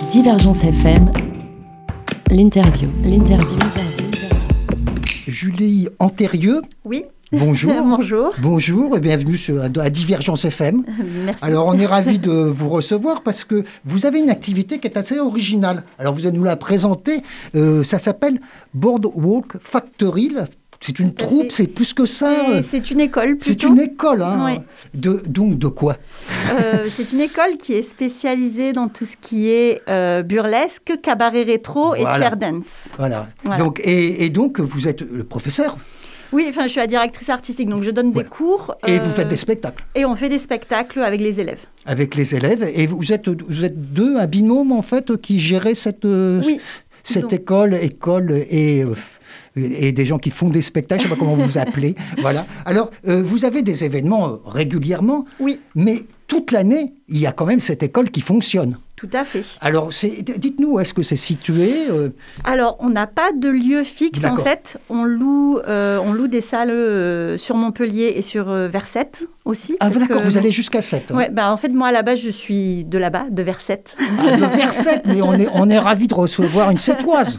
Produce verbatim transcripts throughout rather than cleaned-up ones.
Divergence F M, l'interview, l'interview, l'interview. Julie Antérieux. Oui. Bonjour. Bonjour. Bonjour et bienvenue sur, à Divergence F M. Merci. Alors, on est ravis de vous recevoir parce que vous avez une activité qui est assez originale. Alors, vous allez nous la présenter. Euh, ça s'appelle Boardwalk Factory. C'est une troupe, c'est plus que ça. C'est, c'est une école, plutôt. C'est une école, hein. Oui. De, donc, de quoi euh, C'est une école qui est spécialisée dans tout ce qui est euh, burlesque, cabaret rétro Voilà. et chair dance. Voilà. Voilà. Donc, et, et donc, vous êtes le professeur. Oui, enfin, je suis la directrice artistique, donc je donne Voilà. des cours. Et euh, vous faites des spectacles. Et on fait des spectacles avec les élèves. Avec les élèves. Et vous êtes, vous êtes deux, un binôme, en fait, qui gérait cette, Oui. cette Donc. école, école et... Euh, et des gens qui font des spectacles, je ne sais pas comment vous vous appelez. Voilà. Alors, euh, vous avez des événements euh, régulièrement, Oui. mais toute l'année, il y a quand même cette école qui fonctionne. Tout à fait. Alors, c'est, dites-nous, où est-ce que c'est situé euh, Alors, on n'a pas de lieu fixe, D'accord. en fait. On loue, euh, on loue des salles euh, sur Montpellier et sur euh, Verset aussi. Ah, parce d'accord, que- vous allez jusqu'à sept. Hein. Ouais, bah, en fait, moi, à la base, je suis de là-bas, de Verset. Ah, de Verset, mais on est, on est ravis de recevoir une Sétoise.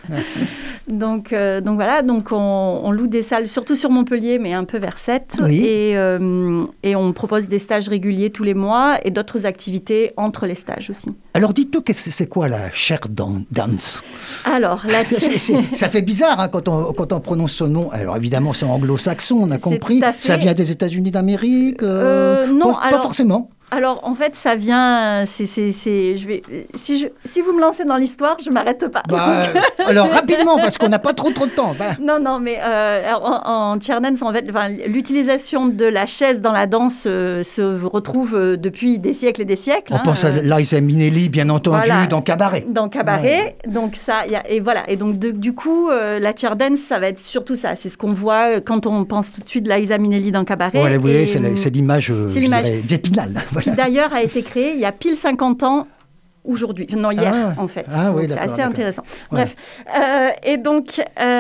Donc, euh, donc voilà, donc on, on loue des salles, surtout sur Montpellier, mais un peu vers Sète. Oui. Et, euh, et on propose des stages réguliers tous les mois et d'autres activités entre les stages aussi. Alors, dites-nous, qu'est-ce- c'est quoi la chair dan- dance Alors, la C'est- c'est- c'est- Ça fait bizarre hein, quand, on, quand on prononce ce nom. Alors, évidemment, c'est anglo-saxon, on a C'est compris. tout à fait. Ça vient des États-Unis d'Amérique euh, Euh, non, pas, pas alors- forcément. Alors, en fait, ça vient... C'est, c'est, c'est, je vais, si, je, si vous me lancez dans l'histoire, je ne m'arrête pas. Bah, Donc, euh, alors, rapidement, parce qu'on n'a pas trop trop de temps. Bah, Non, non, mais euh, alors, en, en chair dance, en fait, enfin, l'utilisation de la chaise dans la danse euh, se retrouve euh, depuis des siècles et des siècles. on hein, pense à euh, Liza Minnelli, bien entendu, voilà. dans Cabaret. Dans Cabaret, donc ça, y a, et voilà, et donc de- du coup, euh, la chair dance, ça va être surtout ça, c'est ce qu'on voit quand on pense tout de suite Liza Minnelli dans Cabaret. Voilà, vous voyez, et, c'est, la- c'est l'image, euh, c'est je l'image. dirais, d'Épinal. qui Voilà. d'ailleurs a été créée il y a pile cinquante ans aujourd'hui, non hier Ah, en fait. ah oui, Donc, c'est d'accord, assez d'accord. intéressant. Ouais. Bref, euh, et donc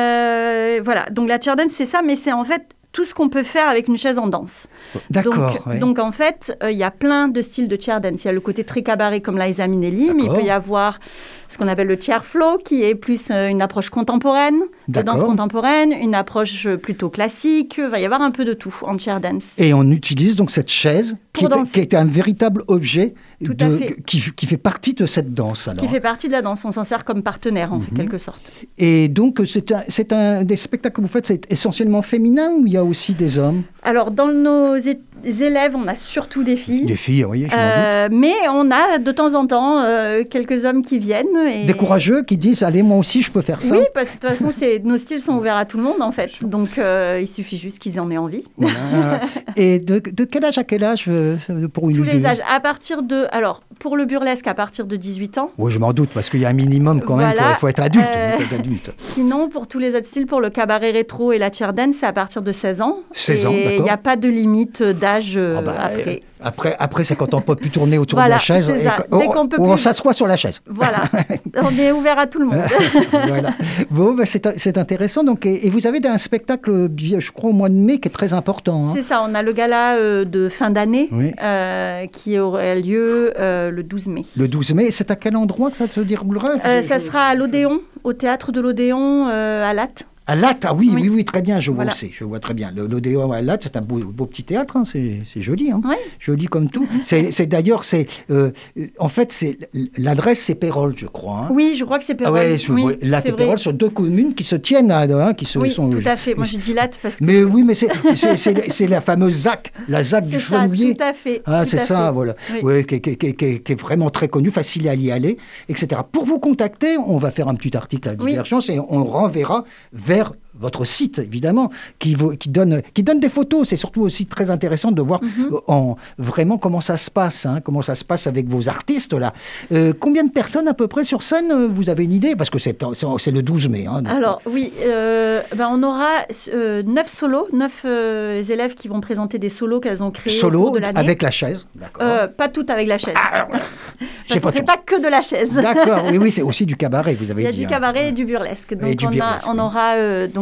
euh, voilà, donc la chair dance c'est ça, mais c'est en fait tout ce qu'on peut faire avec une chaise en danse. D'accord. Donc, oui. donc en fait, euh, il y a plein de styles de chair dance. Il y a le côté très cabaret comme Liza Minnelli, mais il D'accord. peut y avoir ce qu'on appelle le chair flow, qui est plus euh, une approche contemporaine, de D'accord. danse contemporaine, une approche euh, plutôt classique. Il va y avoir un peu de tout en chair dance. Et on utilise donc cette chaise qui Pour est, danser. qui est un véritable objet Tout à de, fait. qui, qui fait partie de cette danse. Alors. Qui fait partie de la danse. On s'en sert comme partenaire, en quelque sorte. Et donc, c'est un, c'est un des spectacles que vous faites, c'est essentiellement féminin ou il y a aussi des hommes? Alors, dans nos é- élèves, on a surtout des filles. Des filles, oui, je m'en doute. Euh, mais on a de temps en temps euh, quelques hommes qui viennent. Et... Des courageux qui disent, allez, moi aussi, je peux faire ça. Oui, parce que de toute façon, c'est, nos styles sont ouverts à tout le monde, en fait. Donc, euh, il suffit juste qu'ils en aient envie. Voilà. Et de, de quel âge à quel âge euh, pour une Tous ou les deux âges. À partir de... Alors, pour le burlesque, à partir de dix-huit ans. Oui, je m'en doute, parce qu'il y a un minimum quand même, il Voilà. faut, faut être adulte. Euh, faut être adulte. Sinon, pour tous les autres styles, pour le cabaret rétro et la chair dance, c'est à partir de seize ans. seize ans, Et d'accord. il n'y a pas de limite d'âge euh, Ah bah, après. Après, après c'est quand on ne peut plus tourner autour Voilà, de la chaise. c'est et ça. que- Dès ou- qu'on peut ou on plus- s'assoit sur la chaise. Voilà. On est ouvert à tout le monde. Voilà. Bon, ben, c'est, c'est intéressant. Donc, et, et vous avez un spectacle, je crois, au mois de mai, qui est très important. Hein. C'est ça, on a le gala euh, de fin d'année Oui. euh, qui aura lieu euh, le douze mai. Le douze mai, c'est à quel endroit que ça se déroulera? Euh, Je- ça je- sera à l'Odéon, au théâtre de l'Odéon euh, à Latte. À Latte, ah oui, oui, Oui. oui, très bien, je vois Voilà. aussi, je vois très bien. Le- L'Odéon à Latte, c'est un beau, beau petit théâtre, hein, c'est, c'est joli, hein. Oui. Joli comme tout. C'est, c'est d'ailleurs, c'est, euh, en fait, c'est, l'adresse, c'est Pérols, je crois. Hein. Oui, je crois que c'est Ah Pérols. ouais, je- oui, Latte c'est et vrai. Pérols sont deux communes qui se tiennent, à, hein, qui se Oui, sont. tout à fait. Moi, je dis Latte parce que Mais oui, mais c'est, c'est, c'est, c'est la fameuse Z A C, la Z A C du c'est ça, Fenouillet. tout à fait. Ah, tout c'est à ça, fait. voilà. Oui. Ouais, qui, qui- qui- qui- qui est vraiment très connu, facile à y aller, et cetera. Pour vous contacter, on va faire un petit article à Oui. Divergence et on renverra vers votre site, évidemment, qui, vous- qui, donne, qui donne des photos. C'est surtout aussi très intéressant de voir Mhm. euh, en, vraiment comment ça se passe, hein, comment ça se passe avec vos artistes, là. Euh, combien de personnes à peu près sur scène, euh, vous avez une idée? Parce que c'est, c'est, c'est le douze mai. Hein, donc, Alors, oui, euh, ben, on aura euh, neuf solos, neuf euh, élèves qui vont présenter des solos qu'elles ont créés au solo, cours de l'année. avec la chaise. D'accord. Euh, pas toutes avec la chaise. Ah, j'ai Parce qu'on pas ne fait tout. pas que de la chaise. D'accord, oui, oui, c'est aussi du cabaret, vous avez Il y a dit. du hein. cabaret et du burlesque. Donc du on, a- burlesque, on oui. aura euh, donc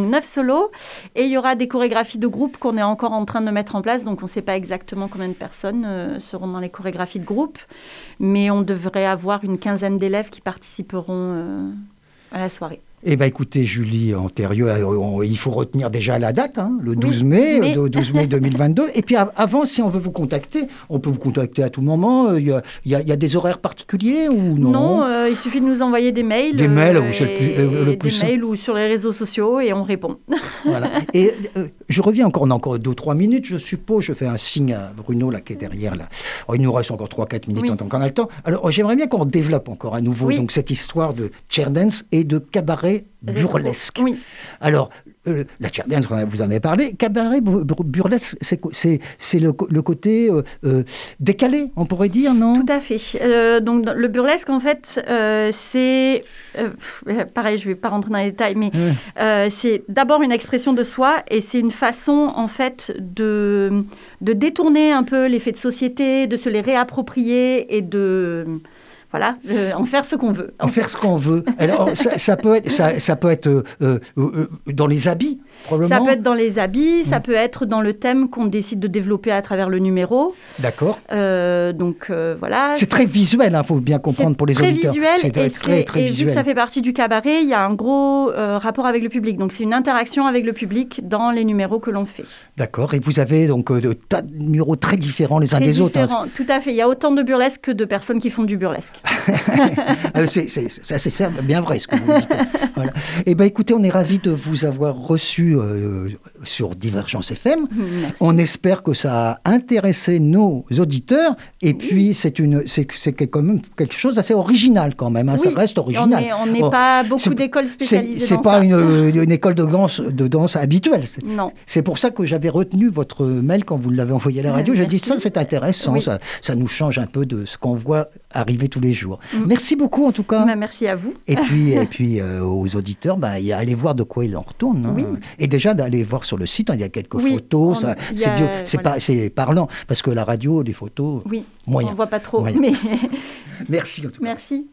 donc neuf solos. Et il y aura des chorégraphies de groupe qu'on est encore en train de mettre en place. Donc on ne sait pas exactement combien de personnes euh, seront dans les chorégraphies de groupe. Mais on devrait avoir une quinzaine d'élèves qui participeront euh, à la soirée. Eh bien, écoutez, Julie Antérieux, on, il faut retenir déjà la date, hein, le douze oui, mai, mai. Le douze mai deux mille vingt-deux. Et puis, avant, si on veut vous contacter, on peut vous contacter à tout moment. Il y a, il y a, il y a des horaires particuliers ou non? Non, euh, il suffit de nous envoyer des mails. Des mails, euh, c'est le plus, le, le plus Des simple. mails ou sur les réseaux sociaux et on répond. Voilà. Et euh, je reviens encore, on a encore deux ou trois minutes, je suppose. Je fais un signe à Bruno, là, qui est derrière. Là. Oh, il nous reste encore trois quatre minutes, oui. en tant qu'on a le temps. Alors, j'aimerais bien qu'on développe encore à nouveau oui. donc, cette histoire de chair dance et de cabaret burlesque. Oui. Alors, euh, la chair dance, vous en avez parlé. Cabaret burlesque, c'est, c'est, c'est le, le côté euh, euh, décalé, on pourrait dire, non? Tout à fait. Euh, donc, le burlesque, en fait, euh, c'est... Euh, pareil, je ne vais pas rentrer dans les détails, mais Ouais. euh, c'est d'abord une expression de soi et c'est une façon, en fait, de, de détourner un peu les faits de société, de se les réapproprier et de... Voilà, euh, en faire ce qu'on veut. En faire ce qu'on veut. Alors, ça, ça peut être, ça, ça peut être euh, euh, euh, dans les habits, probablement. Ça peut être dans les habits, ça Mmh. peut être dans le thème qu'on décide de développer à travers le numéro. D'accord. Euh, donc, euh, voilà. C'est très visuel, il hein, faut bien comprendre C'est pour les très auditeurs. Visuel c'est et très, très et visuel. vu que ça fait partie du cabaret, il y a un gros euh, rapport avec le public. Donc, c'est une interaction avec le public dans les numéros que l'on fait. D'accord. Et vous avez donc euh, de tas de numéros très différents les uns Très des autres. Hein. différents. Tout à fait. Il y a autant de burlesque que de personnes qui font du burlesque. Euh, c'est, c'est, c'est, c'est, c'est bien vrai ce que vous dites. Voilà. Eh bien, écoutez, on est ravis de vous avoir reçu euh, sur Divergence F M. Merci. On espère que ça a intéressé nos auditeurs. Et oui. puis, c'est, une, c'est, c'est quand même quelque chose d'assez original quand même. Hein. Oui. Ça reste original. On n'est oh, pas beaucoup c'est, d'écoles spécialisées c'est, c'est dans pas ça. C'est pas une, une école de danse, de danse habituelle. C'est, non. C'est pour ça que j'avais retenu votre mail quand vous l'avez envoyé à la radio. J'ai dit, ça, c'est intéressant. Oui. Ça, ça nous change un peu de ce qu'on voit arriver tous les jours. Mm. Merci beaucoup, en tout cas. Bah, merci à vous. Et puis, et puis euh, aux auditeurs, bah, allez voir de quoi il en retourne. Hein. Oui. Et déjà, d'aller voir sur le site, hein, il y a quelques oui, photos. on, Ça, c'est, a, bio, c'est, voilà. pas, c'est parlant, parce que la radio, des photos, oui, moyen. on ne voit pas trop. Moyen. Mais... Merci, en tout cas. Merci.